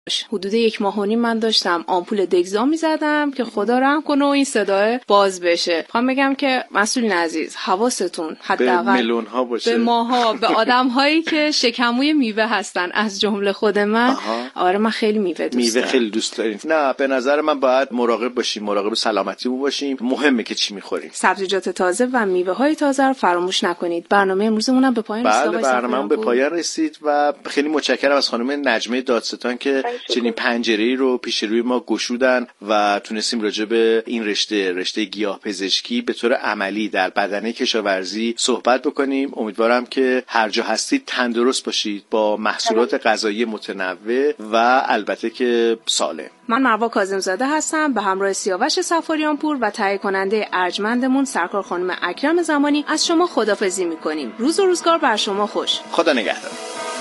حدود 1.5 ماه من داشتم آمپول دگزا میزدم که خدا رحم کنه و این صدای باز بشه. میخوام بگم که مسئولین عزیز حواستون حداقل به میلیون ها باشه، به ماها، به آدم هایی که شکموی میوه هستن از جمله خود من. آره من خیلی میوه دوست دارم. خیلی دوست داریم. نه به نظر من باید مراقب باشیم، مراقب سلامتیمون باشیم. مهمه که چی میخوریم. سبزیجات تازه و میوه های تازه رو فراموش نکنید. برنامه امروزمون هم به پایان رسید. بله برنامه‌مون به پایان رسید و خیلی متشکرم از خانم نجمه دادستان که چنین پنجره‌ای رو پیش روی ما گشودن و تونستیم راجع به این رشته گیاهپزشکی به طور عملی در بدنه کشاورزی صحبت بکنیم. امیدوارم که هر جا هستید تندرست باشید با محصولات غذایی متنوع و البته که سالم. من مروه کاظم‌زاده هستم به همراه سیاوش صفاریان پور و تهیه کننده ارجمندمون سرکار خانم اکرم زمانی از شما خداحافظی می‌کنیم. روز و روزگار بر شما خوش. خدا نگهدار.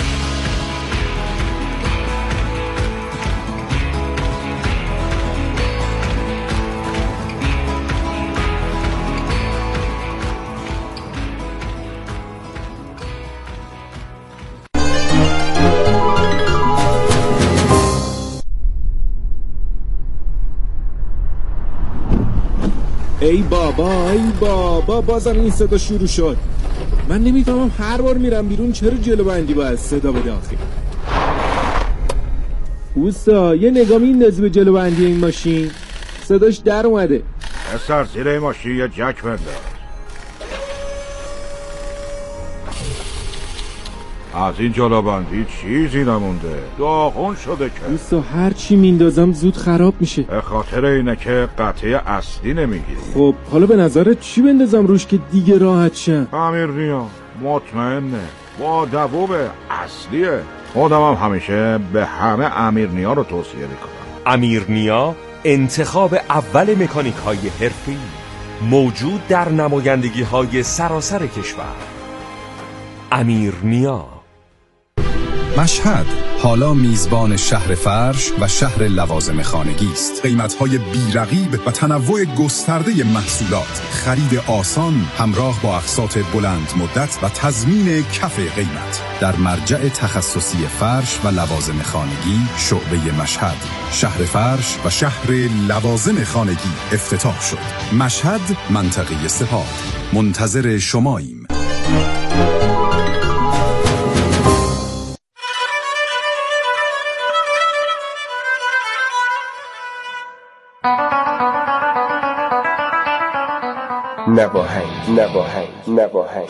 ای بابا بازم این صدا شروع شد. من نمیفهمم هر بار میرم بیرون چرا جلو بندی باید صدا بده آخه. اوستا یه نگاه میندازی به جلو بندی این ماشین، صداش در اومده. پسر زیر این ماشین یه جک بنداز. از این جلوبندی چیزی نمونده، داغون شده که. اوستا هر چی میندازم زود خراب میشه. به خاطر اینه که قطعه اصلی نمیگیری. خب حالا به نظرت چی بندازم روش که دیگه راحت شم؟ امیرنیا مطمئنه با دووب اصلیه. خودم هم همیشه به همه امیرنیا رو توصیه میکنم. امیرنیا انتخاب اول مکانیک های حرفه‌ای موجود در نمایندگی های سراسر کشور. امیرنیا. مشهد حالا میزبان شهر فرش و شهر لوازم خانگی است. قیمت‌های بی‌رقیب و تنوع گسترده محصولات، خرید آسان همراه با اقساط بلند مدت و تضمین کف قیمت در مرجع تخصصی فرش و لوازم خانگی شعبه مشهد. شهر فرش و شهر لوازم خانگی افتتاح شد. مشهد منطقه سپاه. منتظر شماییم. نواهنگ.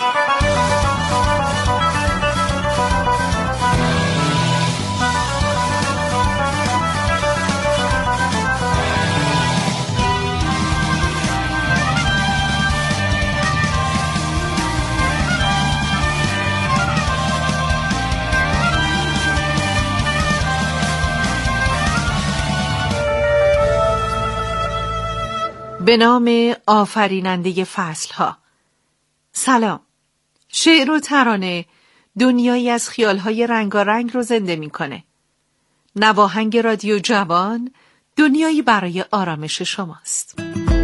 به نام آفریننده فصلها. سلام. شعر و ترانه دنیایی از خیالهای رنگارنگ رو زنده میکنه. نواهنگ رادیو جوان دنیایی برای آرامش شماست.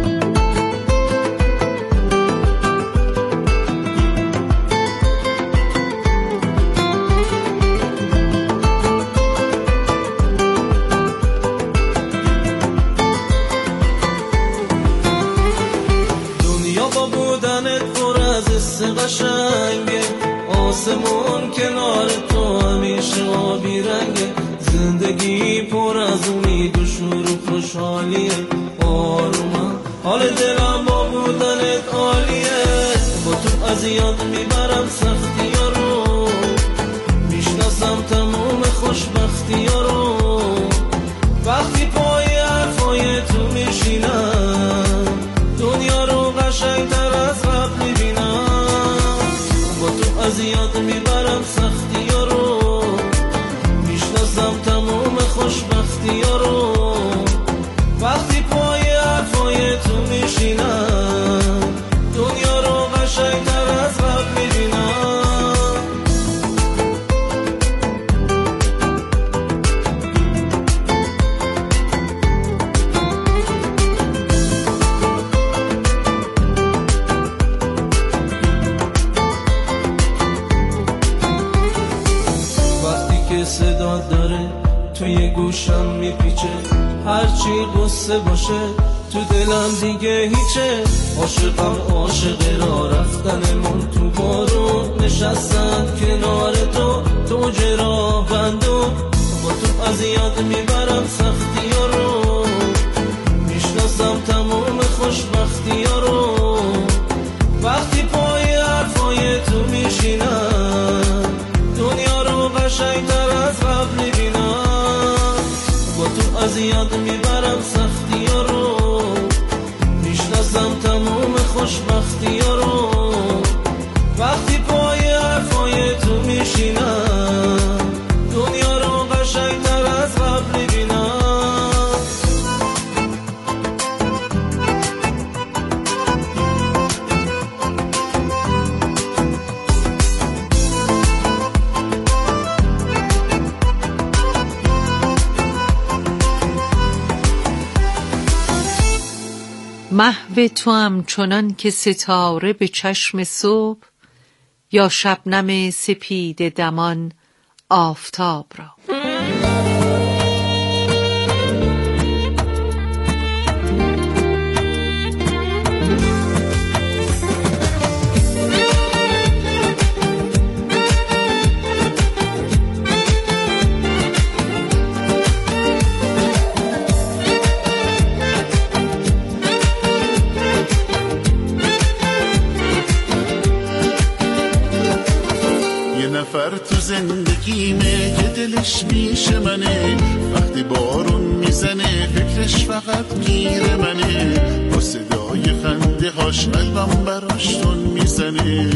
قشنگه آسمون کنار تو همیشه آبی رنگه زندگی پر از امید و شور و خوشحالیه آرومم حال دلم با بودنت عالیه با تو از یاد میبرم سختی ها رو میشناسم تموم خوشبختی ها رو وقتی پای حرفای تو میشینم دنیا رو قشنگتر از قبل میبینم از یاد میبرم سختی ها رو میشناسم تموم خوشبختی ها رو وقتی پای حرفای تو میشینم دنیا رو قشنگتر از قبل گوشم میپیچه، هرچی قصه باشه تو دلم دیگه هیچه. عاشقم عاشق را رفتنمون تو بارون، نشستم کنار تو جرا بندون. با تو از یاد میبرم سختی ها رو، میشناسم تمام خوشبختی ها رو. وقتی پای حرفای تو میشینم، دنیا رو قشنگتر از قبل میبینم. با تو از یاد میبرم سختی ها رو، میشناسم تمام خوشبختی ها رو. وقتی پای حرفای تو میشینم، دنیا رو قشنگتر از قبل میبینم. محو توام چنان که ستاره به چشم صبح، یا شبنم سپید دمان آفتاب را. نفر تو زندگیمه که دلش میشه منه، وقتی بارون میزنه فکرش فقط گیر منه. با صدای خنده هاش قلبم براش تون میزنه،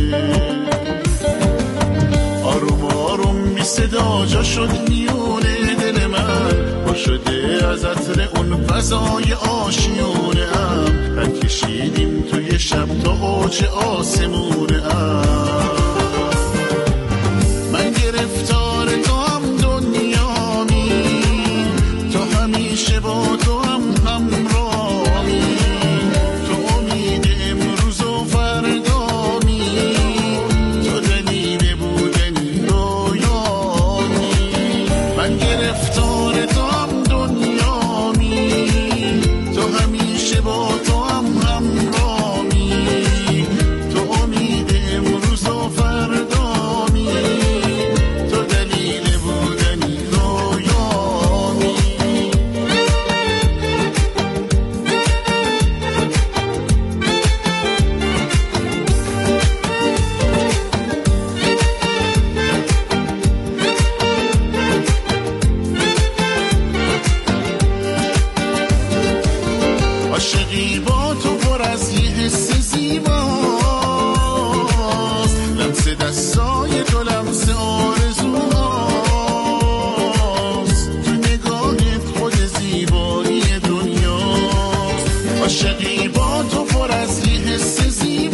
آروم آروم می صدا جا شد میونه دل من. با شده از عطر اون فضای آشیونه ام، پر کشیدیم توی شب تا اوج آسمونه ام. من گرفتار تو هم دنیامی، تو همیشه با تو هم همراهی. تو امید امروز و فردامی، تو دلیل بودنی رویامی. من گرفتار تو هم دنیامی، تو همیشه با تو هم همراهی. تو امید امروز و فردامی، عاشقی با تو پر از یه حس زیباست. لمس دستای تو لمس آرزوهاست، تو نگاهت خود زیبایی دنیاست. عاشقی با تو پر از یه حس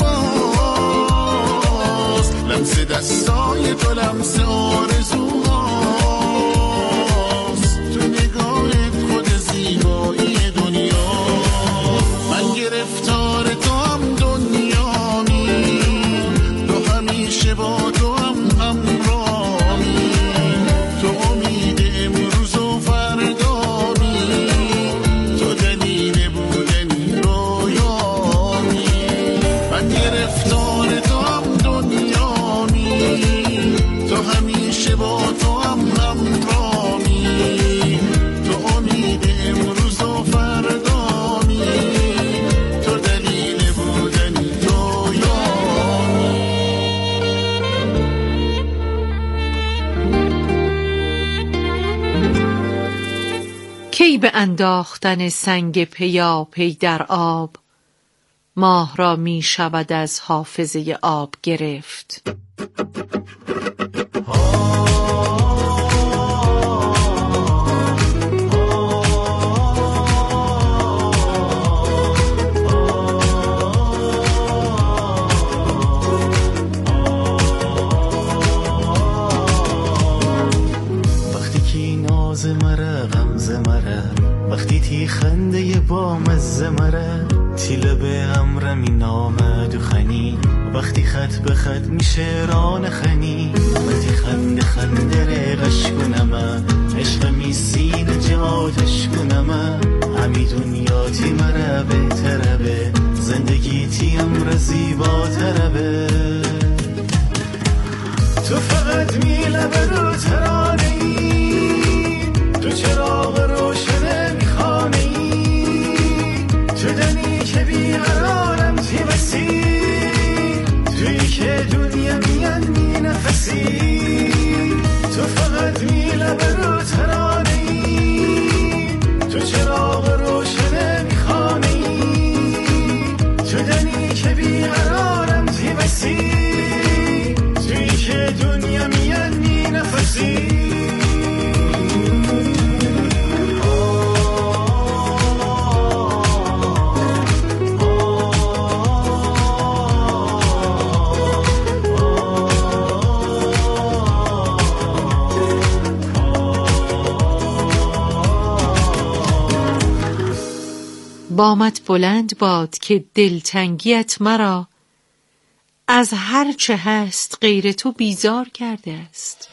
زیباست، لمس دستای تو لمس آرزوهاست، تو نگاهت خود زیبایی دنیاست. من گرفتار تو هم دنیامی، تو همیشه با تو هم همراهی. تو امید امروز و فردامی، تو دلیل بودنی رویامی. من گرفتار تو هم دنیامی، تو همیشه با تو هم همراهی. تو امید امروز و فردامی، تو دلیل بودنی رویامی. کی به انداختن سنگ پیاپی در آب، ماه را می شود از حافظه آب گرفت. وقتی کی ناز مره غمز مره، وقتی تی خنده با مزه مره، تیله به امرمی نامد و خنی وقتی خط به خط میشه ران خنی وقتی خنده خنده رقش کنم عشق میسین جاتش کنم همی دنیا تی مربه تربه زندگی تی امر زیبا تربه تو فقط میله برو ترانه ای تو چراغ روشنه میخانه ای تو دنی که بیقرارم تی بسی توی که دنیا میان می نفسی تو فقط میله برو ترانه ای تو چراغ روشنه میخانه ای تو دنی که بیقرارم تی بسی توی که دنیا میان می نفسی بامت بلند باد که دلتنگیت مرا از هر چه هست غیر تو بیزار کرده است.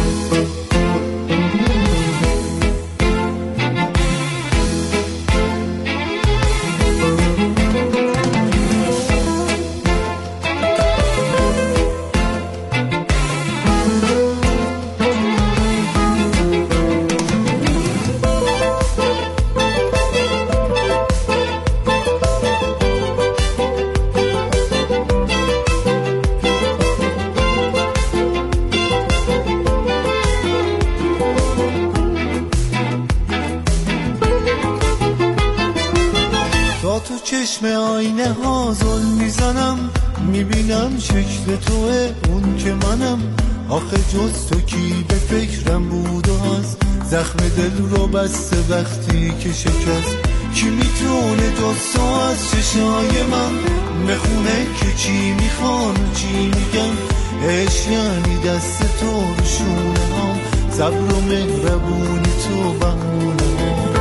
چشم آینه ها ظلم میزنم میبینم شکل توه اون که منم آخه جز تو کی به فکرم بود و هست زخم دل رو بسته وقتی که شکست کی میتونه جز تو از چشای من بخونه که چی میخوان و چی میگن عشق یعنی دست تو رو شونه هم صبر و مهربونی تو بهونه هم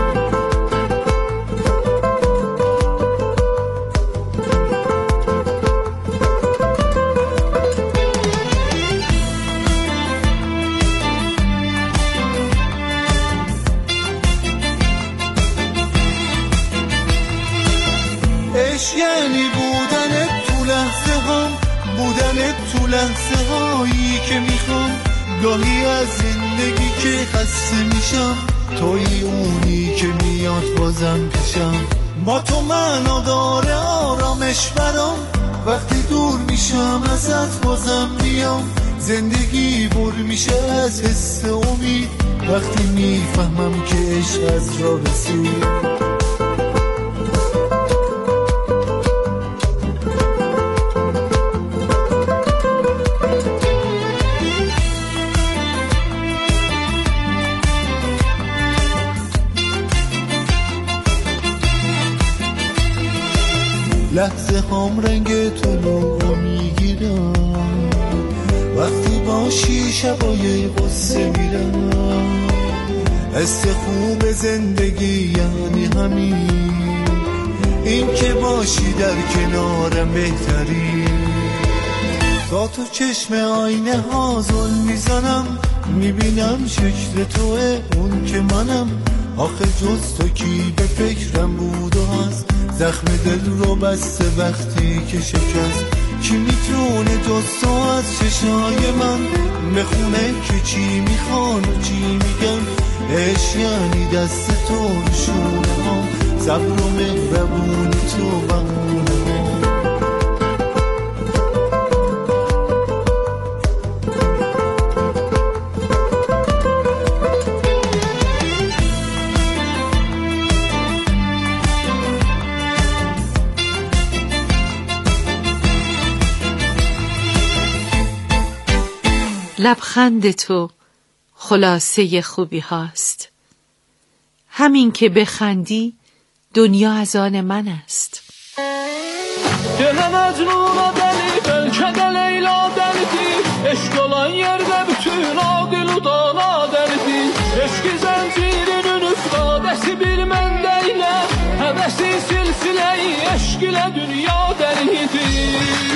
یعنی بودنت تو لحظه هم بودنت تو لحظه هایی که میخوام گاهی از زندگی که خسته میشم توی اونی که میاد بازم پیشم با تو معنا داره آرامش برام وقتی دور میشم ازت بازم میام زندگی بر میشه از حس امید وقتی میفهمم که عشق از راه رسید لحظه هم رنگ تو رو میگیرم وقتی باشی شبای قصه میرم حس خوب زندگی یعنی همین این که باشی در کنارم بهتری با تو چشم آینه ها ظلم میزنم میبینم شکل توه اون که منم آخه جز تو کی به فکرم بود و هست زخم دل رو بسته وقتی که شکست کی میتونه جز تو از چشای من بخونه که چی میخوان و چی میگن عشق یعنی دست تو رو شونه هم صبر و مهربونی تو بهونه هم لبخند تو خلاصه خوبی هاست همین که بخندی دنیا از آن من است دل مجنون دلی بلکه de Leyla derdi eşk olan yerde bütün adil udana derdi eşki zincirinin üftadesi bir mendəyle həvəsi silsiləyi eşq eşq ilə dünya dəlidir.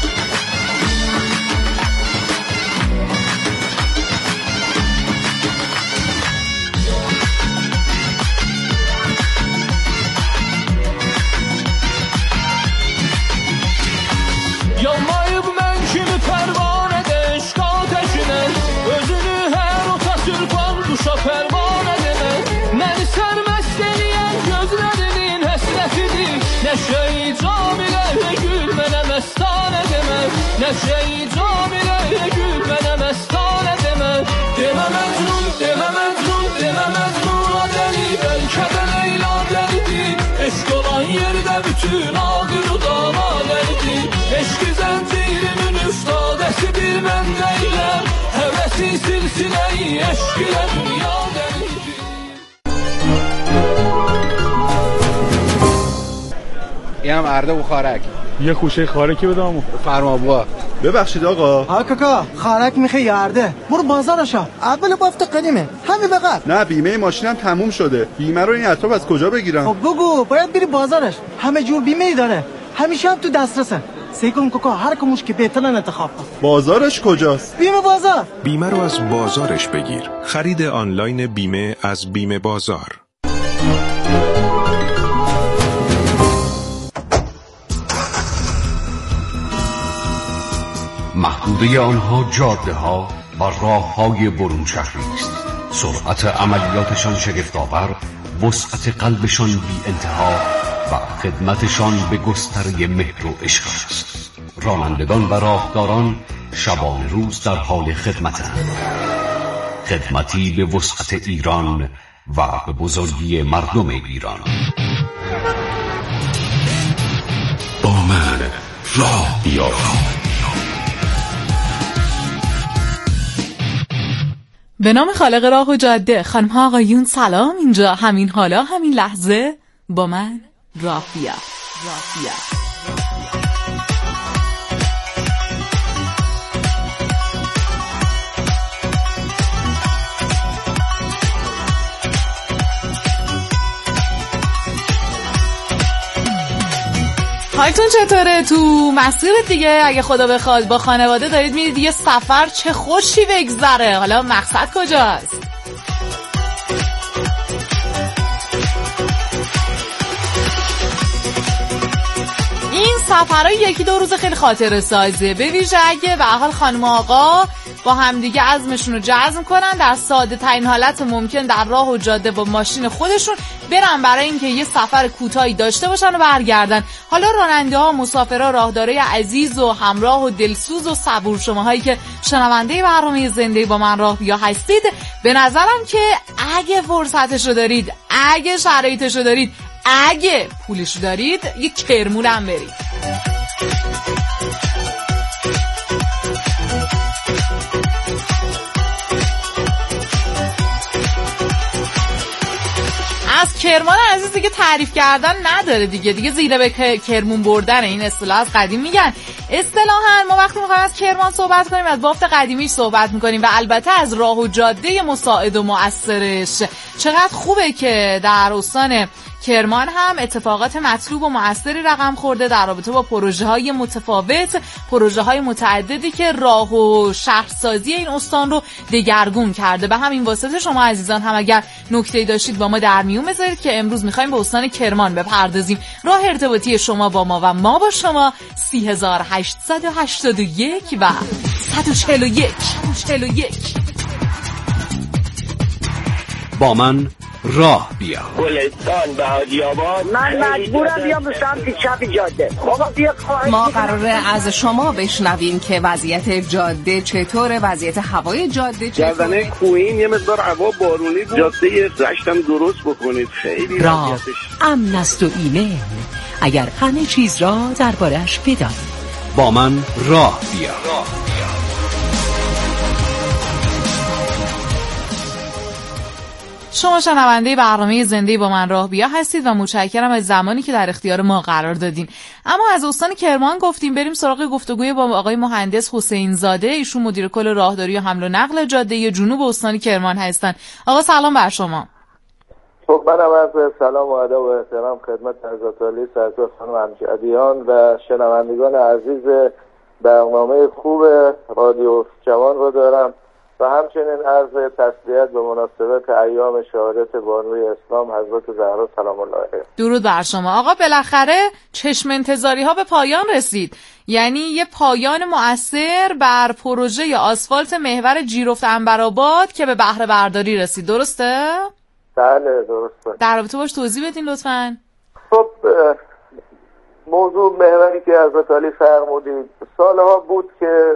Yanmayıb mən kimi pərvanədə eşq ateşinə, özünü hər ota sürpan duşa pərvanə demə. Məni sərməst eləyən gözlərinin həsrətidir, nəşə-i camilə gül mənə məstanə demə. Nəşə-i camilə gül mənə məstanə demə. Demə Məcnun, demə Məcnun, demə Məcnuna dəli, bəlkə də Leyla dəlidir. Eşq olan yerdə bütün ağır udana dəlidir. Eşqi zəncirinin üstadəsi bir mən deyiləm, həvəsi silsiləyi eşq ilə dünya dəlidir. اینم ارده و خارک. یه خوشه خارکی بدم فرما بوا. ببخشید آقا. ها کاکا خارک میخوای یارده. برو بازارشا. اول بافت قدیمه. همین بقدر. نه بیمه ماشینم تموم شده. بیمه رو این اطراف از کجا بگیرم؟ خب بگو باید بری بازارش. همه جور بیمه ای داره. همیشه هم تو دسترسه. سیکن کوکا هر کموش که بهترن انتخاب کن. بازارش کجاست؟ بیمه بازار. بیمه رو از بازارش بگیر. خرید آنلاین بیمه از بیمه بازار. محدوده آنها جاده ها و راه های برون شهری است. سرعت عملیاتشان شگفت‌آور، وسعت قلبشان بی انتها و خدمتشان به گستره مهر و عشق است. رانندگان و راهداران شبان روز در حال خدمتند. خدمتی به وسعت ایران و به بزرگی مردم ایران. با من راه بیار. به نام خالق راه و جاده. خانم ها آقایون سلام. اینجا همین حالا همین لحظه با من راه بیا. حالتون چطوره؟ تو مسیر دیگه اگه خدا بخواد با خانواده دارید میرید یه سفر، چه خوشی بگذره. حالا مقصد کجاست؟ این سفرهای یکی دو روز خیلی خاطره سازه، به ویژه اگه به حال خانم آقا با همدیگه عزمشون رو جزم کنن در ساده ترین حالت ممکن در راه و جاده با ماشین خودشون برن برای اینکه یه سفر کوتاهی داشته باشن و برگردن. حالا راننده ها، مسافرها، راهدارای عزیز و همراه و دلسوز و صبور شماهایی که شنونده برنامه زنده با من راه بیا هستید، به نظرم که اگه فرصتشو دارید، اگه شرایطشو دارید، اگه پولشو دارید، یه کرمون هم برید. از کرمان عزیز دیگه تعریف کردن نداره دیگه زیره به کرمون بردن. این اصطلاح از قدیم میگن. اصطلاحاً ما وقتی میخوایم از کرمان صحبت کنیم از بافت قدیمیش صحبت میکنیم و البته از راه و جاده مساعد و مؤثرش. چقدر خوبه که در استان کرمان هم اتفاقات مطلوب و مؤثری رقم خورده در رابطه با پروژه‌های متفاوت، پروژه‌های متعددی که راه و شهرسازی این استان رو دگرگون کرده. به همین واسطه شما عزیزان هم اگر نکته‌ای داشتید با ما در میون بذارید که امروز می‌خوایم به استان کرمان بپردازیم. راه ارتباطی شما با ما و ما با شما 3881 و 141. با من راه بیا. گلستان به حاجی‌آباد. من مجبورم بیام به سمت چپ جاده. بابا بیا. ما قراره از شما بشنویم که وضعیت جاده چطوره، وضعیت هوای جاده چطوره. جردنه کوین یه مقدار هوا بارونی بود. جاده رشتم درست بکنید. خیلی راه امن است و ایمن. اگر همه چیز را درباره‌اش بدانید. با من راه بیا. شما شنونده برنامه زنده با من راه بیا هستید و متشکرم از زمانی که در اختیار ما قرار دادین. اما از استان کرمان گفتیم بریم سراغ گفتگوی با آقای مهندس حسین زاده. ایشون مدیر کل راهداری و حمل و نقل جاده جنوب استان کرمان هستند. آقا سلام بر شما. خب منم عرض سلام و ادب و احترام خدمت حضرت عالی سرکار خانم امجدیان و شنوندگان عزیز برنامه خوب رادیو جوان رو دارم و همچنین عرض تسلیت به مناسبت ایام شهادت بانوی اسلام حضرت زهرا سلام الله علیها. درود بر شما. آقا بالاخره چشم انتظاری ها به پایان رسید، یعنی یه پایان مؤثر بر پروژه آسفالت محور جیرفت عنبرآباد که به بهره برداری رسید، درسته؟ بله درسته. در رابطه باش توضیح بدین لطفاً. خب موضوع محوری که حضرت علی فرمودید سالها بود که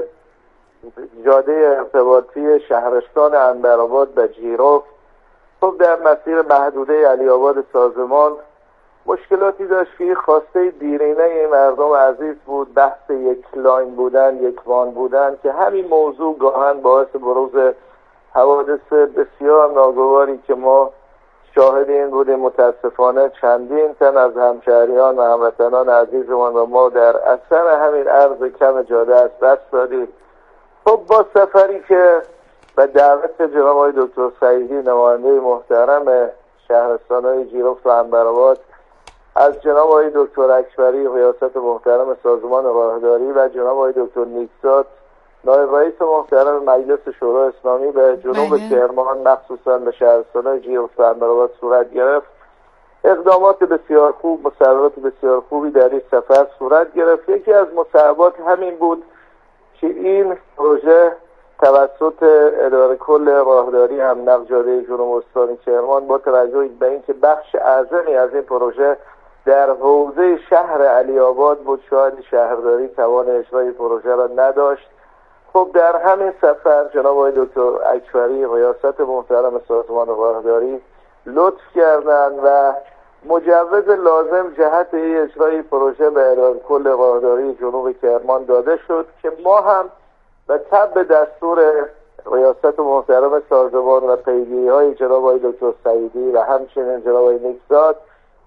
جاده ارتباطی شهرستان عنبرآباد به جیرفت خب در مسیر محدوده علی آباد سازمان مشکلاتی داشت که خواسته دیرینه مردم عزیز بود، بحث یک لاین بودن، یک وان بودن، که همین موضوع گاهن باعث بروز حوادث بسیار ناگواری که ما شاهد این بودیم. متاسفانه چندین تن از همشهریان و هموطنان عزیزمان و ما در اثر همین عرض کم جاده از دست دادیم. خب با سفری که به دعوت جناب آقای دکتر سعیدی نماینده محترم شهرستان‌های جیرفت و عنبرآباد از جناب آقای دکتر اکبری ریاست محترم سازمان راهداری و جناب آقای دکتر نیکزاد نایب رئیس محترم مجلس شورای اسلامی به جنوب کرمان مخصوصا به شهرستان‌های جیرفت و عنبرآباد صورت گرفت. اقدامات بسیار خوب، مسابقات بسیار خوبی در این سفر صورت گرفت. یکی از مسابقات همین بود که این پروژه توسط اداره کل راهداری هم نقل جاده جنوب استان کرمان با توجه به اینکه بخش اعظمی از این پروژه در حوزه شهر علی آباد بود، شاید شهرداری توان اجرای پروژه را نداشت. خب در همین سفر جناب آقای دکتر اکبری ریاست محترم سازمان راهداری لطف کردند و مجوز لازم جهت اجرای پروژه به اداره کل راهداری جنوب کرمان داده شد که ما هم به تبع دستور ریاست محترم سازمان و پیگیری‌های جناب آقای دکتر سعیدی و همچنین جناب آقای نیکزاد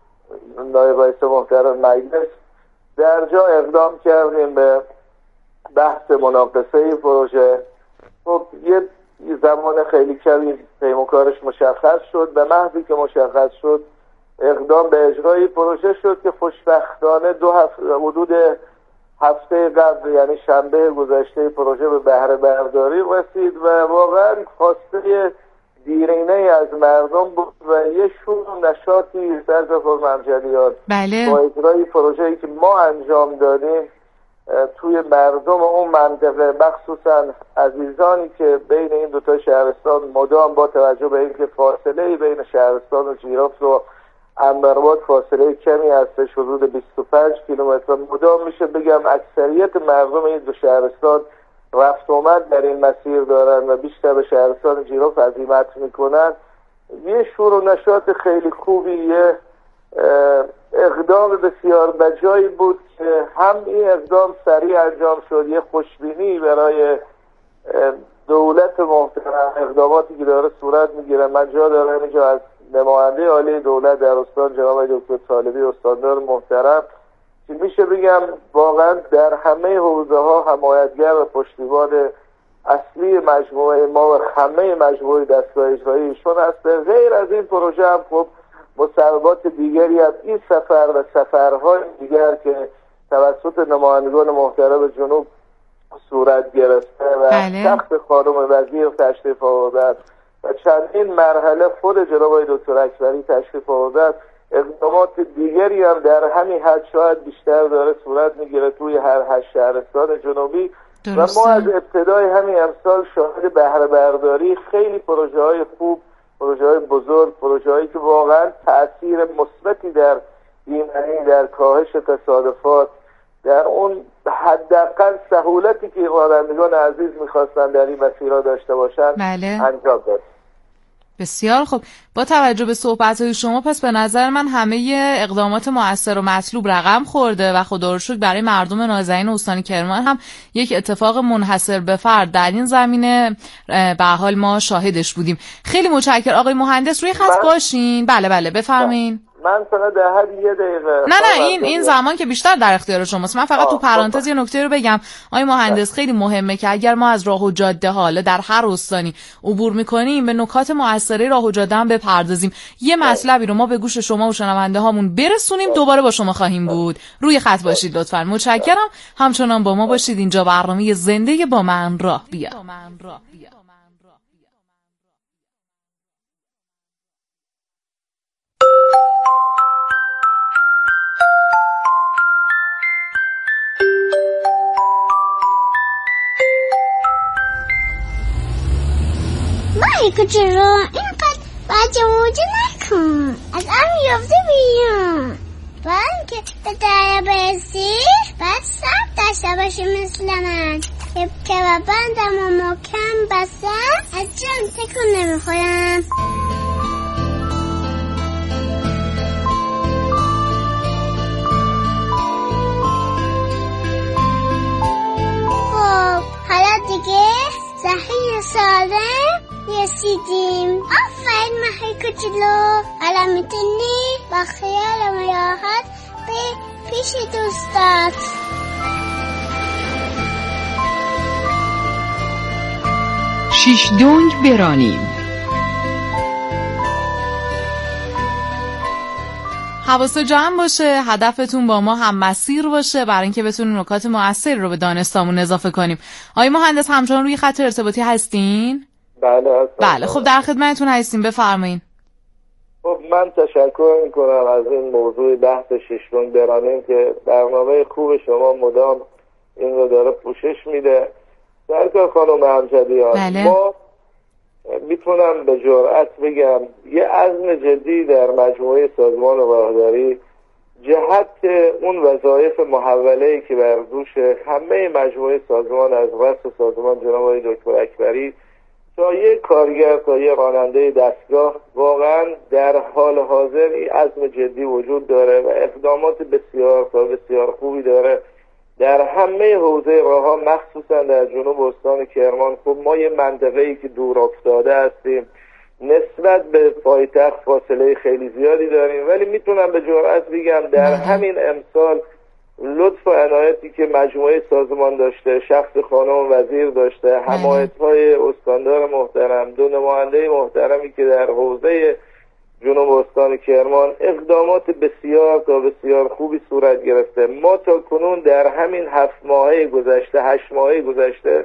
نایب رئیس محترم مجلس در جا اقدام کردیم به بحث مناقصه پروژه. خب یه زمان خیلی کمی پیمانکارش مشخص شد. به محضی که مشخص شد اقدام به اجرای پروژه شد که خوشبختانه حدود هفته قبل یعنی شنبه گذشته پروژه به بهره برداری رسید و واقعا خواسته دیرینه از مردم بود و یه شور و نشاطی سرز فرم امجدیان با اجرای پروژه‌ای که ما انجام دادیم توی مردم اون منطقه، مخصوصا عزیزانی که بین این دوتا شهرستان مدام با توجه به اینکه فاصله بین شهرستان و جیرفت و عنبرآباد فاصله کمی هستش، حدود 25 کیلومتر، مدام میشه بگم اکثریت مردم این دو شهرستان رفت اومد در این مسیر دارن و بیشتر به شهرستان جیرفت عزیمت میکنن. یه شور و نشاط خیلی خوبی، یه اقدام بسیار بجایی بود که هم این اقدام سریع انجام شد، یه خوشبینی برای دولت محترم، اقداماتی که داره صورت میگیره. من جا دارم اینجا از نماینده عالی دولت در استان جناب آقای دکتر طالبی استاندار محترم که میشه بگم واقعا در همه حوزه ها حمایتگر و پشتیبان اصلی مجموعه ما و همه مجموعه دستگاه اجرایی ایشون هست. غیر از این پروژه هم خب مسابقات دیگری هم این سفر و سفرهای دیگر که توسط نمایندگان محترم جنوب صورت گرفته و تخت خانم وزیر تشریف آوردن و چندین مرحله خود جناب آقای دکتر اکبری تشریف آوردن. اقدامات دیگری هم در همین حد شاید بیشتر داره صورت میگیره توی هر 8 شهرستان جنوبی درسته. و ما از ابتدای همین امسال شاهد بهره برداری خیلی پروژه های خوب، پروژه های بزرگ، پروژه هایی که واقعا تأثیر مثبتی در ایمنی، در کاهش تصادفات، در اون حداقل سهولتی که رانندگان عزیز میخواستن در این مسیرها داشته باشن انجام داد. بسیار خوب. با توجه به صحبت‌های شما پس به نظر من همه اقدامات مؤثر و مطلوب رقم خورده و خدا رو شکر برای مردم نازنین استان کرمان هم یک اتفاق منحصر به فرد در این زمینه به حال ما شاهدش بودیم. خیلی متشکرم آقای مهندس، روی خط باشین. بله بفرمایید. من فقط در حد 1 دقیقه نه این زمان که بیشتر در اختیار شماست. من فقط تو پرانتز یه نکته رو بگم آقای مهندس، خیلی مهمه که اگر ما از راه و جاده حالا در هر استانی عبور میکنیم به نکات مؤثره راه و جاده هم بپردازیم. یه مطلبی رو ما به گوش شما و شنونده هامون برسونیم، دوباره با شما خواهیم بود. روی خط باشید لطفاً. متشکرم. همچنان با ما باشید. اینجا برنامه زنده با من راه بیا. ماهی کوچولو اینقدر بچه موجه نکن، از هم یافته بیان. باید که به دره برسی باید صبر داشته باشی مثل من که بندم و محکم بستم، از جان تکون نمیخورم. خب حالا دیگه صحیح سالم رسیدیم. آفرین ماهی کوچولو. حالا میتونی با خیال و راحت به پیش دوستات. شیش دنگ برانیم. حواستون جمع باشه، هدفتون با ما هم مسیر باشه برای اینکه بتونیم نکات مؤثر رو به دانستامون اضافه کنیم. آقای مهندس همچنان روی خط ارتباطی هستین؟ بله هستم. بله خب در خدمتتون هستیم، بفرمایید. خب من تشکر میکنم از این موضوع بحث 6 دنگ برانیم که برنامه خوب شما مدام این رو داره پوشش میده. سرکار خانم امجدیان، بله. ما میتونم به جرئت بگم یه عزم جدی در مجموعه سازمان راهداری جهت اون وظایف محوله‌ای که بر دوش همه مجموعه سازمان از رأس سازمان جناب آقای دکتر اکبری تا یه کارگر تا یه راننده دستگاه واقعا در حال حاضر این عزم جدی وجود داره و اقدامات بسیار تا بسیار خوبی داره در همه حوزه راه‌ها، مخصوصا در جنوب استان کرمان. خب ما یه منطقه‌ای که دور افتاده هستیم، نسبت به پایتخت فاصله خیلی زیادی داریم، ولی میتونم به جرئت بگم در همین امسال لطف و عنایتی که مجموعه سازمان داشته، شخص خانم وزیر داشته، حمایت‌های استاندار محترم، دو نماینده محترمی که در حوزه جنوب استان کرمان اقدامات بسیار تا بسیار خوبی صورت گرفته. ما تا کنون در همین 7 ماهه گذشته 8 ماهه گذشته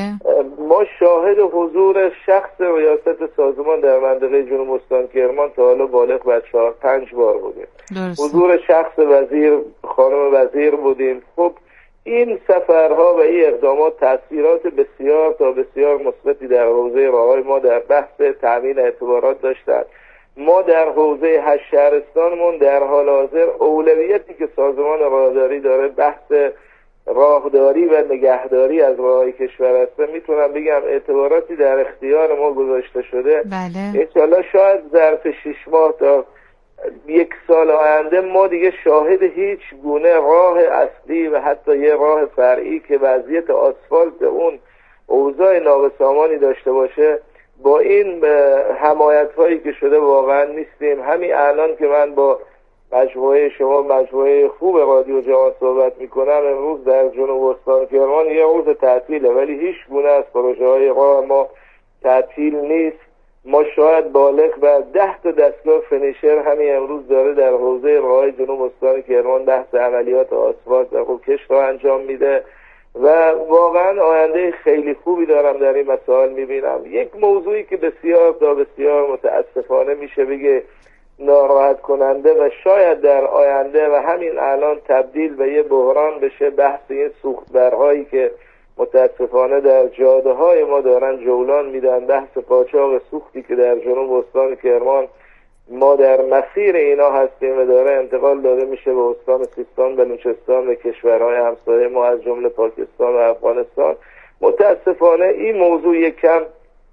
ما شاهد حضور شخص ریاست سازمان در منطقه جنوب استان کرمان تا حالا بالغ بر 4-5 بار بودیم. حضور شخص وزیر، خانم وزیر بودیم. خب این سفرها و این اقدامات تاثیرات بسیار تا بسیار مثبتی در حوزه راه‌های ما در بحث تامین اعتبارات داشتند. ما در حوزه 8 شهرستانمون در حال حاضر اولویتی که سازمان راهداری داره بحث راهداری و نگهداری از راههای کشور است. میتونم بگم اعتباراتی در اختیار ما گذاشته شده. بله. انشالله شاید ظرف 6 ماه تا 1 سال آینده ما دیگه شاهد هیچ گونه راه اصلی و حتی یه راه فرعی که وضعیت آسفالت اون اوضاع نابسامانی داشته باشه با این حمایت هایی که شده واقعا نیستیم. همین الان که من با مجموعه شما، مجموعه خوب رادیو جوان صحبت میکنم، امروز در جنوب استان کرمان یه روز تعطیله ولی هیچ گونه از پروژه های راه ما تعطیل نیست. ما شاید بالغ بر 10 تا دستگاه فنیشر همین امروز داره در حوزه راه جنوب استان کرمان بحث عملیات آسفالت و روکش را انجام میده و واقعا آینده خیلی خوبی دارم در این مسائل میبینم. یک موضوعی که بسیار تا بسیار متاسفانه میشه بگه ناراحت کننده و شاید در آینده و همین الان تبدیل به یه بحران بشه، بحث این سوختبرهایی که متاسفانه در جاده های ما دارن جولان میدن، بحث قاچاق سوختی که در جنوب استان کرمان ما در مسیر اینا هستیم و داره انتقال داده میشه به استان سیستان، بلوچستان و کشورهای همسایه ما از جمله پاکستان و افغانستان. متاسفانه این موضوع یک کم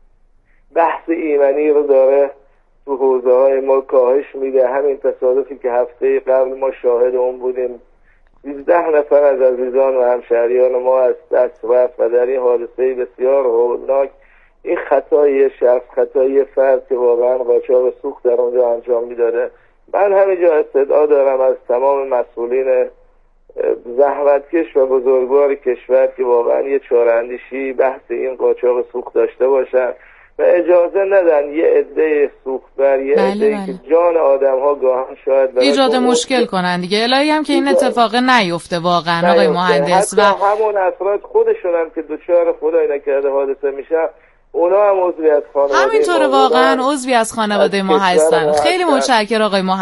بحث ایمنی رو داره تو حوزه های ما کاهش میده. همین تصادفی که هفته قبل ما شاهد اون بودیم، 13 نفر از عزیزان و همشهریان ما از دست رفت و در این حادثه بسیار هولناک این خطای شخص، خطای فرد که واقعا قاچاق سوخت در اونجا انجام میداده من همینجا استدعا دارم از تمام مسئولین زحمتکش و بزرگوار کشور که واقعا یه چاره‌اندیشی بحث این قاچاق سوخت داشته باشن و اجازه ندن یه عده سوختبر، یه عده‌ای که جان آدم‌ها گاهن شاید ایجاد مشکل کنن دیگه. الهی هم که این اتفاق نیفته واقعا آقای مهندس. و همون افراد خودشون هم که دچار خدای نکرده حادثه میشن، اونا هم عضوی از خانواده همینطوره، واقعا عضوی از خانواده ما هستن. خیلی متشکرم آقای مهندس.